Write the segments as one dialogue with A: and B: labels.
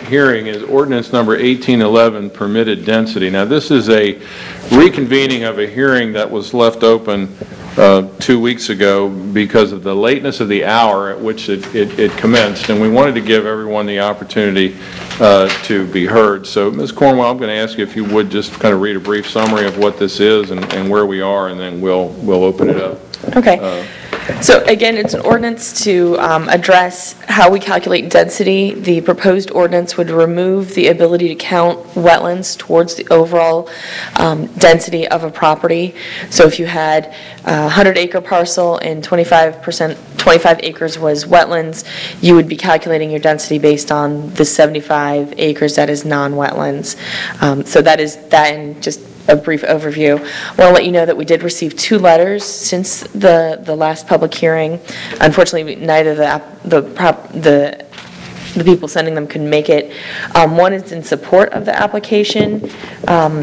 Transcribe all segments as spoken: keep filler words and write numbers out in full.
A: hearing is ordinance number eighteen eleven, permitted density. Now, this is a reconvening of a hearing that was left open uh, two weeks ago because of the lateness of the hour at which it, it, it commenced, and we wanted to give everyone the opportunity uh, to be heard. So, Miz Cornwell, I'm going to ask you if you would just kind of read a brief summary of what this is and, and where we are, and then we'll we'll open it up.
B: Okay.
A: Uh,
B: So again, it's an ordinance to um, address how we calculate density. The proposed ordinance would remove the ability to count wetlands towards the overall um, density of a property. So if you had a hundred acre parcel and twenty-five percent, twenty-five acres was wetlands, you would be calculating your density based on the seventy-five acres that is non-wetlands. Um, so that is that in just a brief overview. I want to let you know that we did receive two letters since the the last public hearing. Unfortunately, neither the app- the prop, the the people sending them could make it. Um, one is in support of the application, um,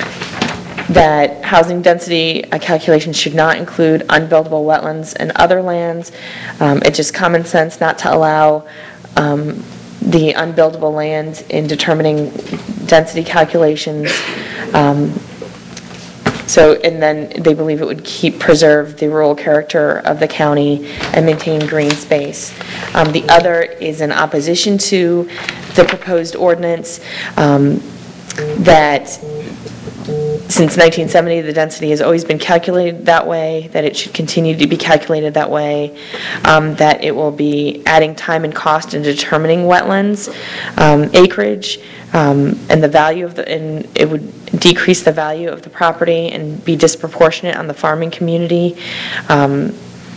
B: that housing density uh, calculation should not include unbuildable wetlands and other lands. Um, it's just common sense not to allow um, the unbuildable land in determining density calculations. Um, So, and then they believe it would keep, preserve the rural character of the county and maintain green space. Um, the other is in opposition to the proposed ordinance, um, that since nineteen seventy, the density has always been calculated that way, that it should continue to be calculated that way, um, that it will be adding time and cost in determining wetlands, um, acreage, um, and the value of the, and it would decrease the value of the property and be disproportionate on the farming community. Um,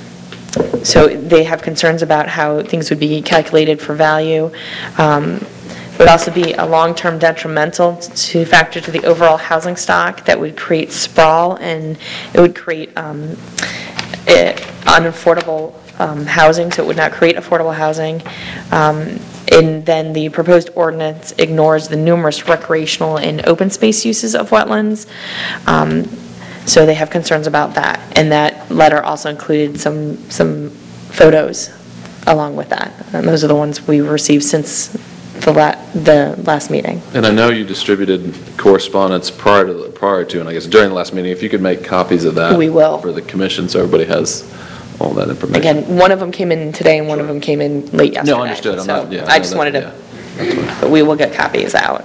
B: so they have concerns about how things would be calculated for value. Um, It would also be a long-term detrimental to factor to the overall housing stock that would create sprawl, and it would create um, eh, unaffordable um, housing, so it would not create affordable housing. Um, and then the proposed ordinance ignores the numerous recreational and open space uses of wetlands. Um, so they have concerns about that. And that letter also included some, some photos along with that. And those are the ones we received since the, la the last meeting.
C: And I know you distributed correspondence prior to, prior to, and I guess during the last meeting. If you could make copies of that.
B: We will.
C: For the commission, so everybody has all that information.
B: Again, one of them came in today and one of them came in late yesterday.
C: No, understood. I'm
B: so
C: not, yeah,
B: I
C: no,
B: just
C: that,
B: wanted to,
C: yeah.
B: but we will get copies out.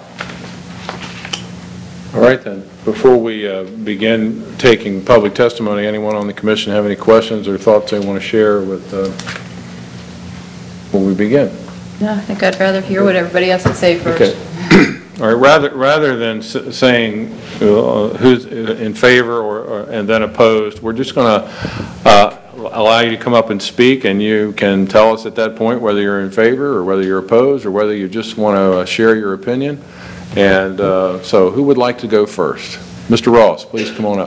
A: All right, then. Before we uh, begin taking public testimony, anyone on the commission have any questions or thoughts they want to share with uh, when we begin?
D: No, I think I'd rather hear what everybody has to say first.
A: Okay. All right. Rather rather than s saying uh, who's in favor or, or and then opposed, we're just going to uh, allow you to come up and speak, and you can tell us at that point whether you're in favor or whether you're opposed or whether you just want to uh, share your opinion. And uh, so, who would like to go first? Mister Ross, please come on up.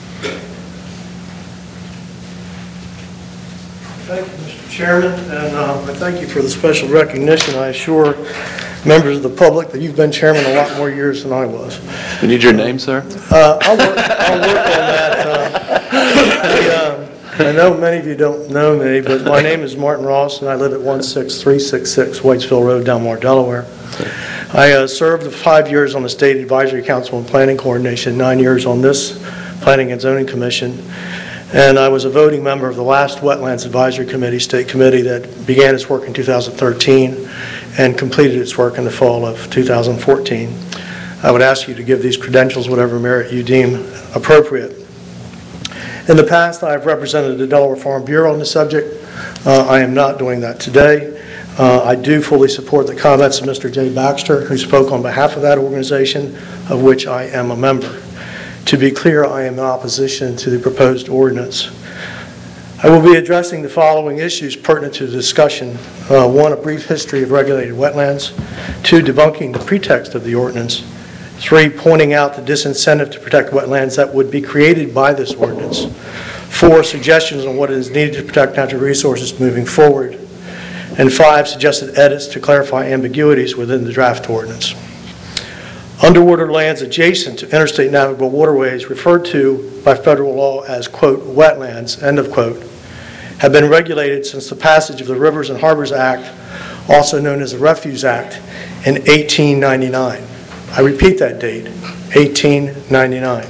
E: Thank you, Mister Chairman, and uh, I thank you for the special recognition. I assure members of the public that you've been chairman a lot more years than I was.
C: We need your name, sir.
E: Uh, I'll, work, I'll work on that. Uh, the, uh, I know many of you don't know me, but my name is Martin Ross, and I live at one six three six six Whitesville Road, Delmar, Delaware. I uh, served five years on the State Advisory Council and Planning Coordination, nine years on this Planning and Zoning Commission, and I was a voting member of the last Wetlands Advisory Committee, State Committee, that began its work in two thousand thirteen and completed its work in the fall of two thousand fourteen. I would ask you to give these credentials whatever merit you deem appropriate. In the past, I have represented the Delaware Farm Bureau on the subject. Uh, I am not doing that today. Uh, I do fully support the comments of Mister Jay Baxter, who spoke on behalf of that organization, of which I am a member. To be clear, I am in opposition to the proposed ordinance. I will be addressing the following issues pertinent to the discussion. Uh, one, a brief history of regulated wetlands. Two, debunking the pretext of the ordinance. Three, pointing out the disincentive to protect wetlands that would be created by this ordinance. Four, suggestions on what is needed to protect natural resources moving forward. And five, suggested edits to clarify ambiguities within the draft ordinance. Underwater lands adjacent to interstate navigable waterways, referred to by federal law as, quote, wetlands, end of quote, have been regulated since the passage of the Rivers and Harbors Act also known as the Refuse Act, in eighteen ninety-nine. I repeat that date, eighteen ninety-nine.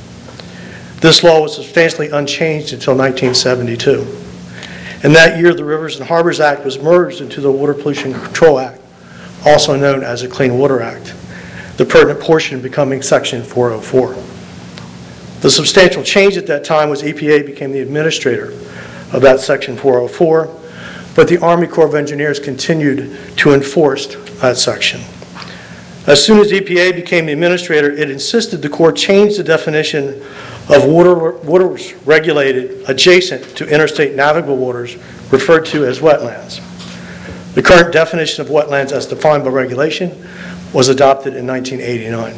E: This law was substantially unchanged until nineteen seventy-two. In that year, the Rivers and Harbors Act was merged into the Water Pollution Control Act, also known as the Clean Water Act, the pertinent portion becoming Section four oh four. The substantial change at that time was E P A became the administrator of that Section four oh four, but the Army Corps of Engineers continued to enforce that section. As soon as E P A became the administrator, it insisted the Corps change the definition of water, waters regulated adjacent to interstate navigable waters, referred to as wetlands. The current definition of wetlands as defined by regulation was adopted in nineteen eighty-nine.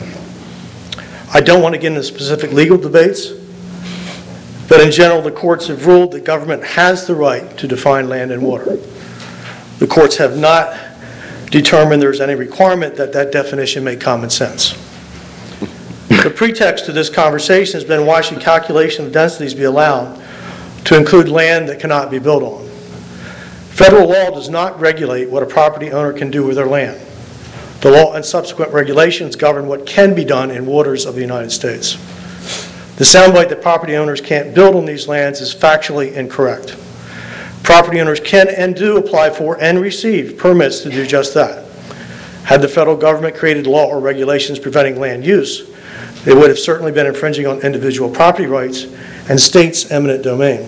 E: I don't want to get into specific legal debates, but in general, the courts have ruled that government has the right to define land and water. The courts have not determined there's any requirement that that definition make common sense. The pretext to this conversation has been why should calculation of densities be allowed to include land that cannot be built on. Federal law does not regulate what a property owner can do with their land. The law and subsequent regulations govern what can be done in waters of the United States. The soundbite that property owners can't build on these lands is factually incorrect. Property owners can and do apply for and receive permits to do just that. Had the federal government created law or regulations preventing land use, they would have certainly been infringing on individual property rights and states' eminent domain.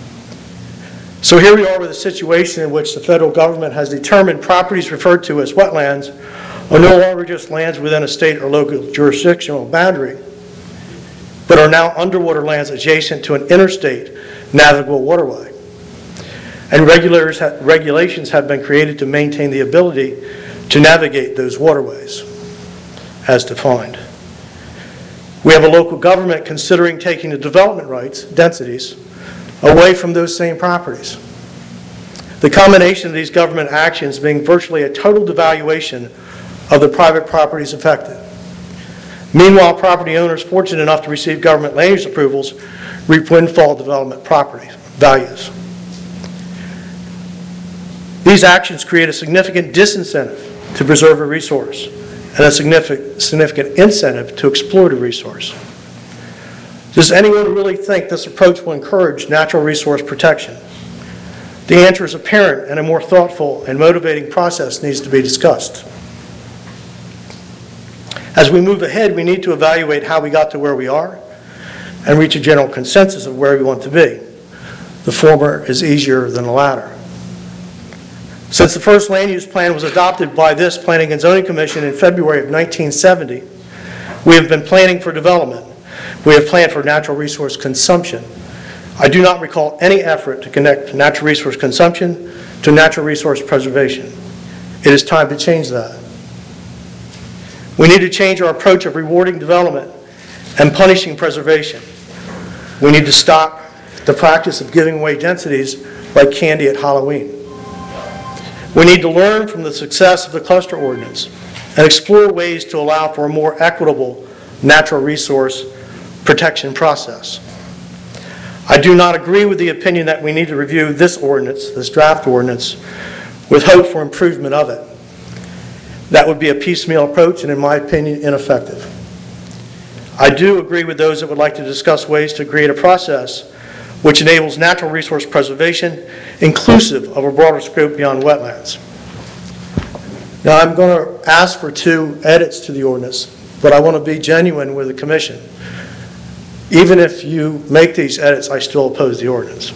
E: So here we are with a situation in which the federal government has determined properties referred to as wetlands are no longer just lands within a state or local jurisdictional boundary, but are now underwater lands adjacent to an interstate navigable waterway. And regulators ha- regulations have been created to maintain the ability to navigate those waterways as defined. We have a local government considering taking the development rights, densities, away from those same properties. The combination of these government actions being virtually a total devaluation of the private properties affected. Meanwhile, property owners fortunate enough to receive government land use approvals reap windfall development property values. These actions create a significant disincentive to preserve a resource and a significant, significant incentive to exploit a resource. Does anyone really think this approach will encourage natural resource protection? The answer is apparent, and a more thoughtful and motivating process needs to be discussed. As we move ahead, we need to evaluate how we got to where we are and reach a general consensus of where we want to be. The former is easier than the latter. Since the first land use plan was adopted by this Planning and Zoning Commission in February of nineteen seventy, we have been planning for development. We have planned for natural resource consumption. I do not recall any effort to connect natural resource consumption to natural resource preservation. It is time to change that. We need to change our approach of rewarding development and punishing preservation. We need to stop the practice of giving away densities like candy at Halloween. We need to learn from the success of the cluster ordinance and explore ways to allow for a more equitable natural resource protection process. I do not agree with the opinion that we need to review this ordinance, this draft ordinance, with hope for improvement of it. That would be a piecemeal approach and, in my opinion, ineffective. I do agree with those that would like to discuss ways to create a process which enables natural resource preservation inclusive of a broader scope beyond wetlands. Now, I'm going to ask for two edits to the ordinance, but I want to be genuine with the Commission. Even if you make these edits, I still oppose the ordinance.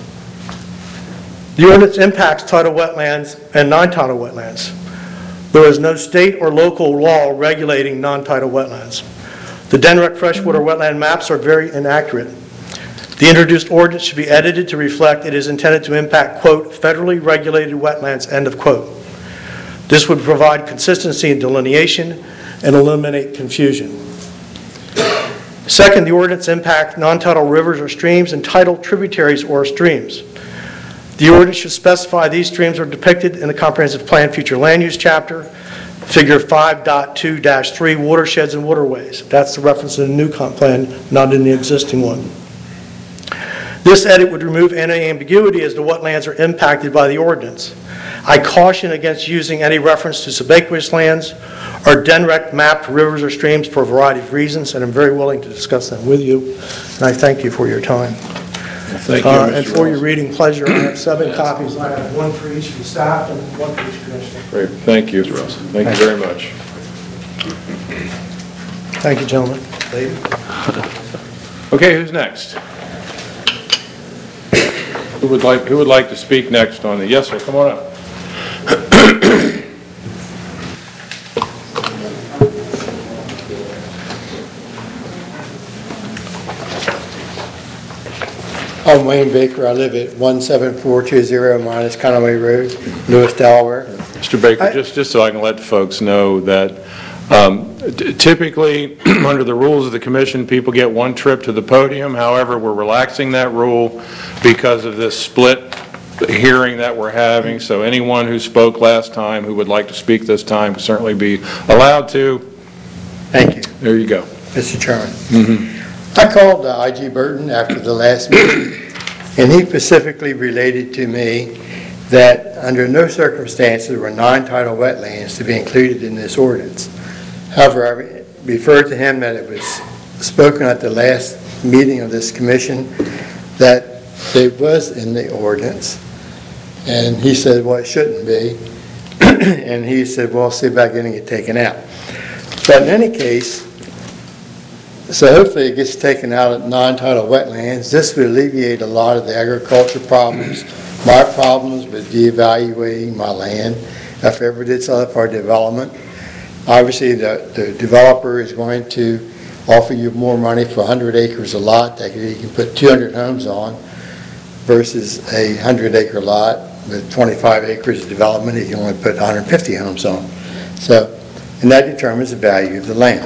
E: The ordinance impacts tidal wetlands and non-tidal wetlands. There is no state or local law regulating non-tidal wetlands. The D N R E C freshwater wetland maps are very inaccurate. The introduced ordinance should be edited to reflect it is intended to impact, quote, federally regulated wetlands, end of quote. This would provide consistency in delineation and eliminate confusion. Second, the ordinance impacts non-tidal rivers or streams and tidal tributaries or streams. The ordinance should specify these streams are depicted in the Comprehensive Plan Future Land Use Chapter, Figure five point two dash three, watersheds and waterways. That's the reference in the new comp plan, not in the existing one. This edit would remove any ambiguity as to what lands are impacted by the ordinance. I caution against using any reference to subaqueous lands or D N R E C mapped rivers or streams for a variety of reasons, and I'm very willing to discuss them with you, and I thank you for your time.
A: Thank you,
E: Uh,
A: Mister
E: And for your
A: Ross.
E: reading pleasure, I have seven copies. I have one for each of the staff and one for each commissioner.
A: Great, thank you. Thank you very much.
E: Thank you, gentlemen. Lady.
A: Okay, who's next? Who would like, who would like to speak next on the, yes, sir, come on up.
F: I'm Wayne Baker. I live at one seven four two zero Minus Conway Road, Lewis, Delaware.
A: Mister Baker,
E: I-
A: just, just so I can let folks know that um, t- typically, under the rules of the commission, people get one trip to the podium. However, we're relaxing that rule because of this split hearing that we're having. So anyone who spoke last time who would like to speak this time can certainly be allowed to.
F: Thank you,
A: There you go.
F: Mister Chairman. I called uh, I G Burton after the last meeting, and he specifically related to me that under no circumstances were non-tidal wetlands to be included in this ordinance. However, I referred to him that it was spoken at the last meeting of this commission that it was in the ordinance, and he said, well, it shouldn't be, and he said, well, see about getting it taken out. But in any case, so hopefully it gets taken out of non-tidal wetlands. This would alleviate a lot of the agriculture problems, my problems with devaluating my land, if ever did sell it for development. Obviously, the, the developer is going to offer you more money for one hundred acres a lot that you can put two hundred homes on versus a one hundred acre lot with twenty-five acres of development, you can only put one hundred fifty homes on. So, and that determines the value of the land.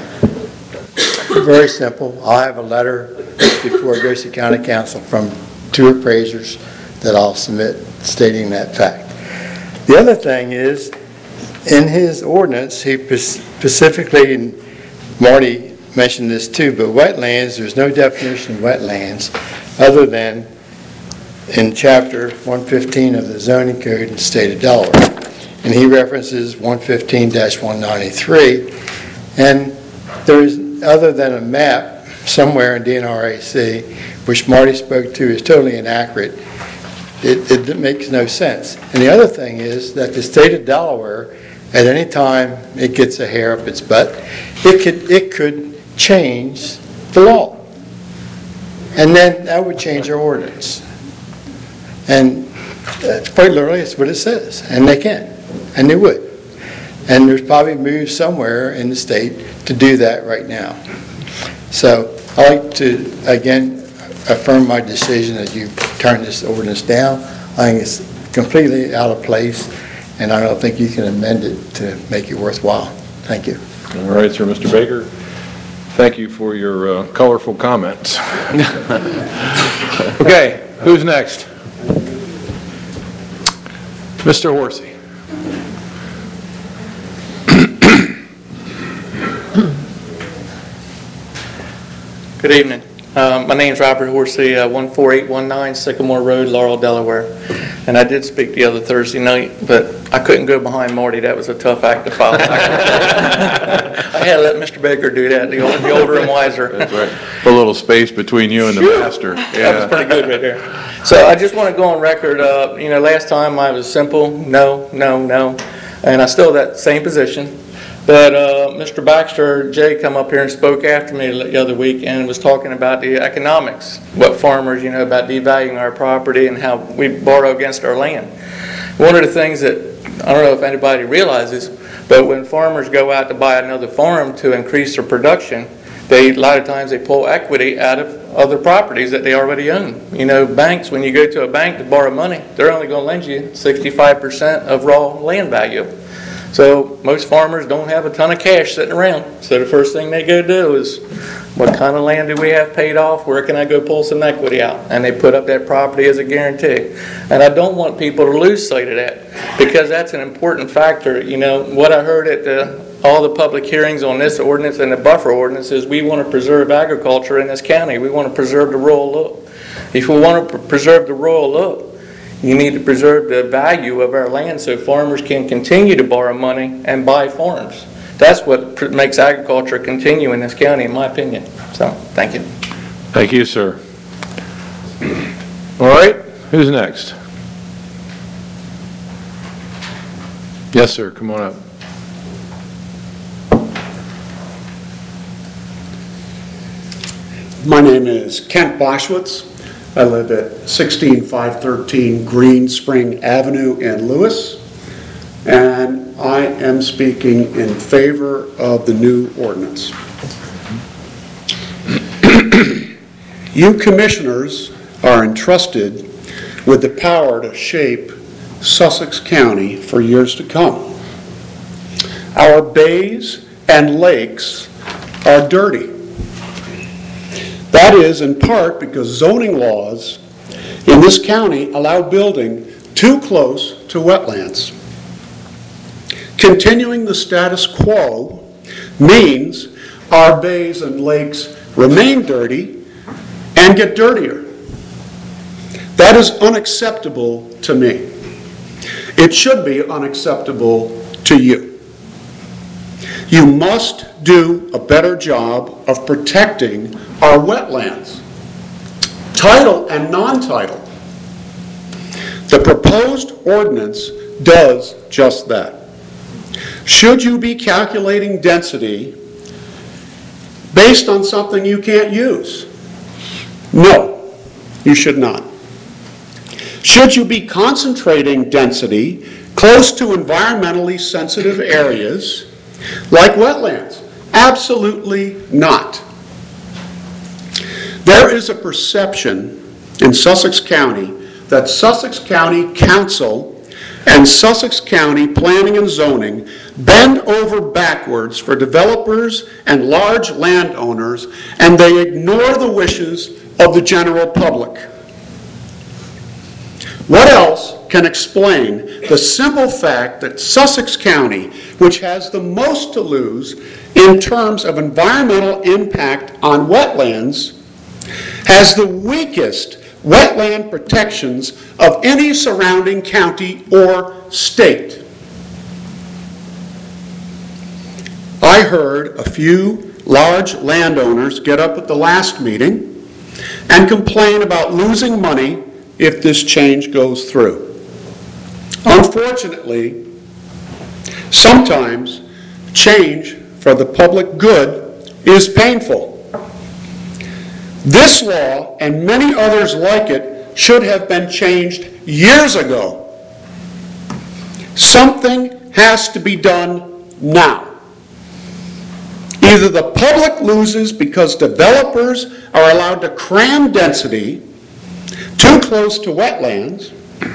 F: Very simple. I'll have a letter before it goes to county council from two appraisers that I'll submit stating that fact. The other thing is, in his ordinance, he specifically, and Marty mentioned this too, but wetlands, there's no definition of wetlands other than in chapter one fifteen of the zoning code in the state of Delaware. And he references one fifteen dash one ninety-three, and there's, other than a map somewhere in D N R A C, which Marty spoke to is totally inaccurate, it, it makes no sense. And the other thing is that the state of Delaware, at any time it gets a hair up its butt, it could, it could change the law. And then that would change our ordinance. And uh, quite literally, it's what it says. And they can. And they would. And there's probably moves somewhere in the state to do that right now. So I'd like to, again, affirm my decision that you turn this ordinance down. I think it's completely out of place, and I don't think you can amend it to make it worthwhile. Thank you.
A: All right, sir. Mister Baker, thank you for your uh, colorful comments. Okay, who's next? Mister Horsey.
G: Good evening. Um, my name is Robert Horsey, uh, one four eight one nine Sycamore Road, Laurel, Delaware. And I did speak the other Thursday night, but I couldn't go behind Marty. That was a tough act to follow. I had to let Mister Baker do that, the, old, the older and wiser.
A: That's right. A little space between you and the master.
G: That was pretty good right there. So I just want to go on record. Uh, you know, last time I was simple, no, no, no. And I still have that same position. But uh, Mister Baxter, Jay, come up here and spoke after me the other week and was talking about the economics, what farmers, you know, about devaluing our property and how we borrow against our land. One of the things that, I don't know if anybody realizes, but when farmers go out to buy another farm to increase their production, they, a lot of times they pull equity out of other properties that they already own. You know, banks, when you go to a bank to borrow money, they're only going to lend you sixty-five percent of raw land value. So most farmers don't have a ton of cash sitting around. So the first thing they go do is, what kind of land do we have paid off? Where can I go pull some equity out? And they put up that property as a guarantee. And I don't want people to lose sight of that, because that's an important factor. You know, what I heard at the, all the public hearings on this ordinance and the buffer ordinance is we want to preserve agriculture in this county. We want to preserve the rural look. If we want to preserve the rural look, You need to preserve the value of our land so farmers can continue to borrow money and buy farms. That's what pr- makes agriculture continue in this county, in my opinion. So, thank you.
A: Thank you, sir. All right, who's next? Yes, sir, come on up.
H: My name is Kent Boschwitz. I live at sixteen five thirteen Green Spring Avenue in Lewis, and I am speaking in favor of the new ordinance. You commissioners are entrusted with the power to shape Sussex County for years to come. Our bays and lakes are dirty. That is in part because zoning laws in this county allow building too close to wetlands. Continuing the status quo means our bays and lakes remain dirty and get dirtier. That is unacceptable to me. It should be unacceptable to you. You must do a better job of protecting our wetlands, tidal and non-tidal. The proposed ordinance does just that. Should you be calculating density based on something you can't use? No, you should not. Should you be concentrating density close to environmentally sensitive areas like wetlands? Absolutely not. There is a perception in Sussex County that Sussex County Council and Sussex County Planning and Zoning bend over backwards for developers and large landowners, and they ignore the wishes of the general public. What else can explain the simple fact that Sussex County, which has the most to lose in terms of environmental impact on wetlands, has the weakest wetland protections of any surrounding county or state? I heard a few large landowners get up at the last meeting and complain about losing money if this change goes through. Unfortunately, sometimes change for the public good is painful. This law and many others like it should have been changed years ago. Something has to be done now. Either the public loses because developers are allowed to cram density too close to wetlands,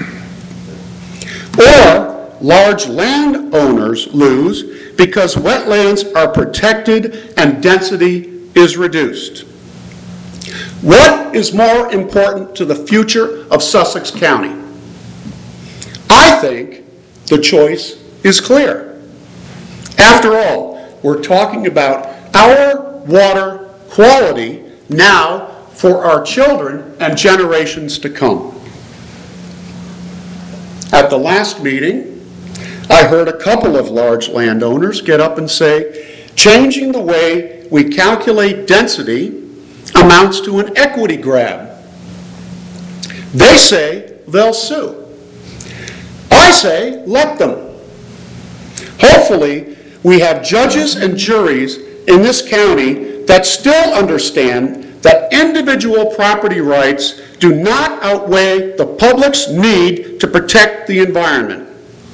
H: or large landowners lose because wetlands are protected and density is reduced. What is more important to the future of Sussex County? I think the choice is clear. After all, we're talking about our water quality now for our children and generations to come. At the last meeting, I heard a couple of large landowners get up and say, changing the way we calculate density amounts to an equity grab. They say they'll sue. I say let them. Hopefully, we have judges and juries in this county that still understand that individual property rights do not outweigh the public's need to protect the environment.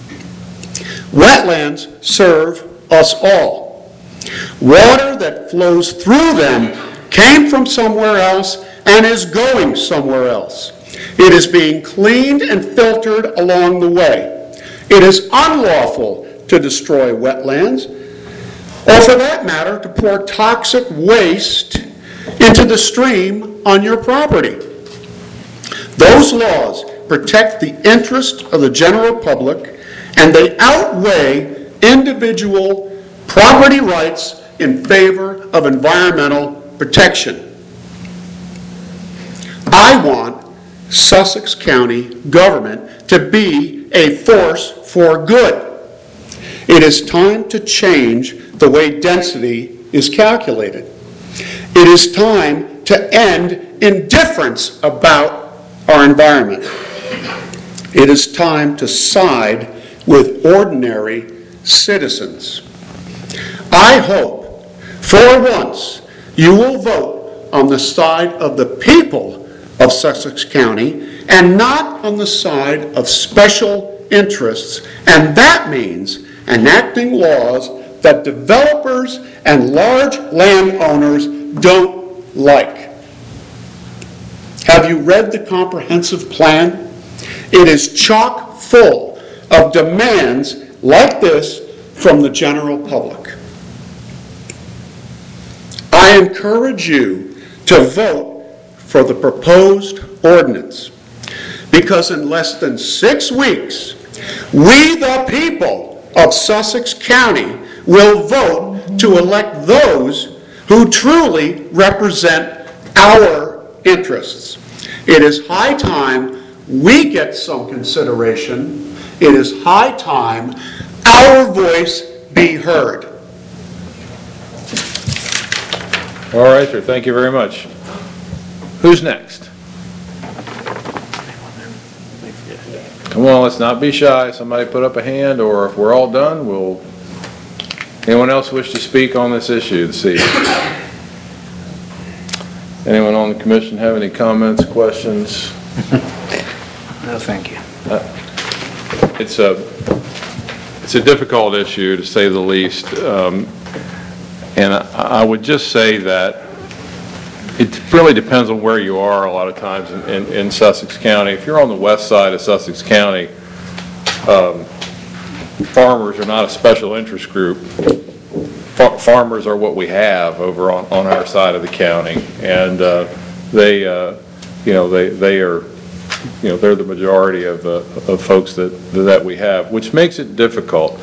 H: Wetlands serve us all. Water that flows through them came from somewhere else and is going somewhere else. It is being cleaned and filtered along the way. It is unlawful to destroy wetlands, or for that matter, to pour toxic waste into the stream on your property. Those laws protect the interest of the general public, and they outweigh individual property rights in favor of environmental protection. I want Sussex County government to be a force for good. It is time to change the way density is calculated. It is time to end indifference about our environment. It is time to side with ordinary citizens. I hope, for once, you will vote on the side of the people of Sussex County and not on the side of special interests, and that means enacting laws that developers and large landowners don't like. Have you read the comprehensive plan? It is chock full of demands like this from the general public. I encourage you to vote for the proposed ordinance, because in less than six weeks, we the people of Sussex County will vote to elect those who truly represent our interests. It is high time we get some consideration. It is high time our voice be heard.
A: All right, sir, thank you very much. Who's next? Come on, let's not be shy. Somebody put up a hand, or if we're all done, we'll... Anyone else wish to speak on this issue this evening? Anyone on the commission have any comments, questions?
I: No, thank you.
A: Uh, It's a, it's a difficult issue, to say the least. Um, and I, I would just say that it really depends on where you are a lot of times in, in, in Sussex County. If you're on the west side of Sussex County, um, farmers are not a special interest group. Fa- farmers are what we have over on, on our side of the county. And uh, they, uh, you know, they, they are, you know, they're the majority of, uh, of folks that, that we have, which makes it difficult.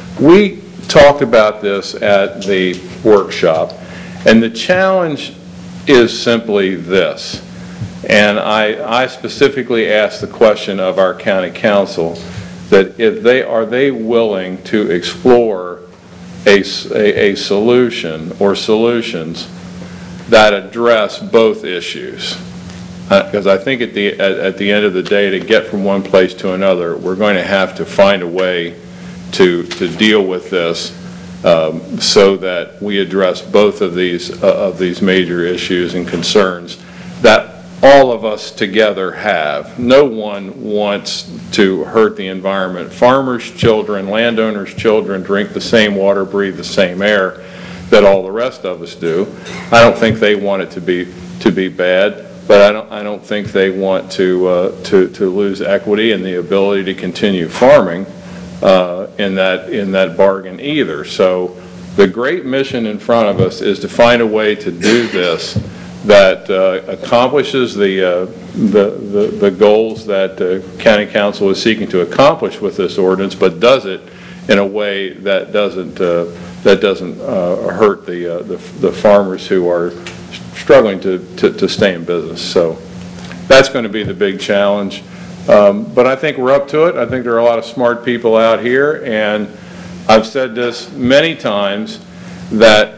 A: We talked about this at the workshop, and the challenge is simply this. And I, I specifically asked the question of our county council, that if they, are they willing to explore a, a, a solution or solutions that address both issues? Because uh, I think at the, at, at the end of the day, to get from one place to another, we're going to have to find a way to, to deal with this um, so that we address both of these, uh, of these major issues and concerns that all of us together have. No one wants to hurt the environment. Farmers' children, landowners' children drink the same water, breathe the same air that all the rest of us do. I don't think they want it to be, to be bad. But I don't, I don't think they want to, uh, to, to lose equity and the ability to continue farming uh, in that, in that bargain either. So the great mission in front of us is to find a way to do this that uh, accomplishes the, uh, the, the, the goals that uh, County Council is seeking to accomplish with this ordinance, but does it in a way that doesn't, uh, that doesn't uh, hurt the, uh, the, the farmers who are struggling to, to, to stay in business. So that's going to be the big challenge. Um, but I think we're up to it. I think there are a lot of smart people out here, and I've said this many times that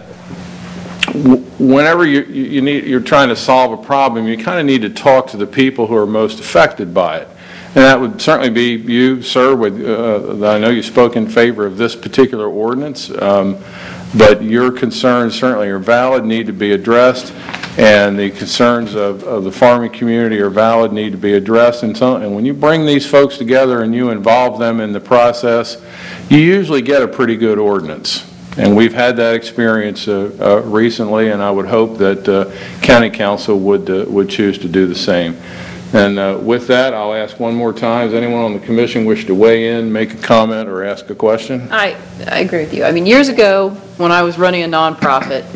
A: whenever you, you need, you're trying to solve a problem, you kind of need to talk to the people who are most affected by it. And that would certainly be you, sir. With, uh, I know you spoke in favor of this particular ordinance. Um, But your concerns certainly are valid, need to be addressed, and the concerns of, of the farming community are valid, need to be addressed. And, so, and when you bring these folks together and you involve them in the process, you usually get a pretty good ordinance. And we've had that experience uh, uh, recently, and I would hope that uh, County Council would, uh, would choose to do the same. And uh, with that, I'll ask one more time, does anyone on the commission wish to weigh in, make a comment, or ask a question?
D: I, I agree with you. I mean, years ago, when I was running a nonprofit,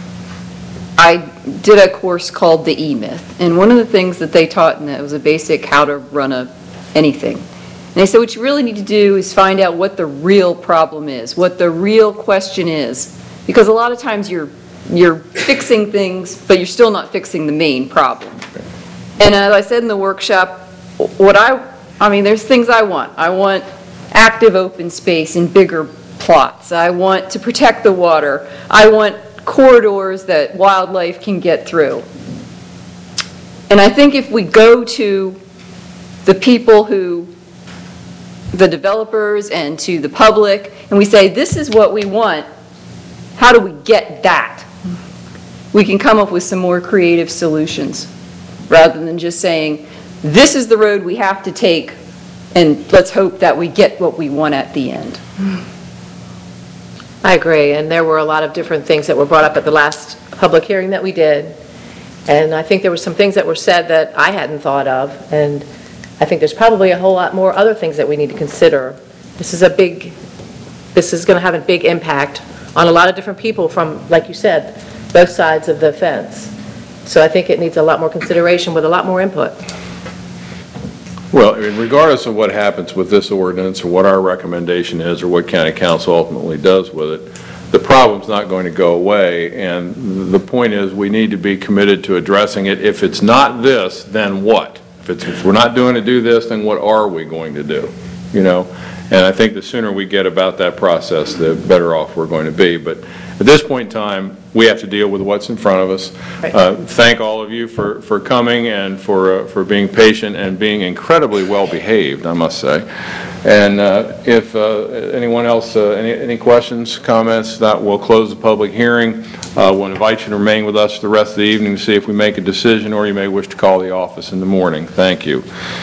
D: I did a course called the E-Myth. And one of the things that they taught in it was a basic how to run a anything. And they said what you really need to do is find out what the real problem is, what the real question is. Because a lot of times you're, you're fixing things, but you're still not fixing the main problem. And as I said in the workshop, what I, I mean, there's things I want. I want active open space in bigger plots. I want to protect the water. I want corridors that wildlife can get through. And I think if we go to the people who, the developers and to the public, and we say, this is what we want, how do we get that? We can come up with some more creative solutions, rather than just saying, this is the road we have to take, and let's hope that we get what we want at the end.
J: I agree, and there were a lot of different things that were brought up at the last public hearing that we did, and I think there were some things that were said that I hadn't thought of, and I think there's probably a whole lot more other things that we need to consider. This is a big, this is going to have a big impact on a lot of different people from, like you said, both sides of the fence. So I think it needs a lot more consideration with a lot more input.
A: Well, I mean, regardless of what happens with this ordinance or what our recommendation is or what county council ultimately does with it, the problem's not going to go away, and the point is we need to be committed to addressing it. If it's not this, then what? If, it's, if we're not doing to do this, then what are we going to do? You know? And I think the sooner we get about that process, the better off we're going to be. But at this point in time, we have to deal with what's in front of us.
J: Right.
A: Uh, thank all of you for, for coming and for, uh, for being patient and being incredibly well behaved, I must say. And uh, if uh, anyone else, uh, any, any questions, comments, that will close the public hearing. Uh, we'll invite you to remain with us the rest of the evening to see if we make a decision, or you may wish to call the office in the morning. Thank you.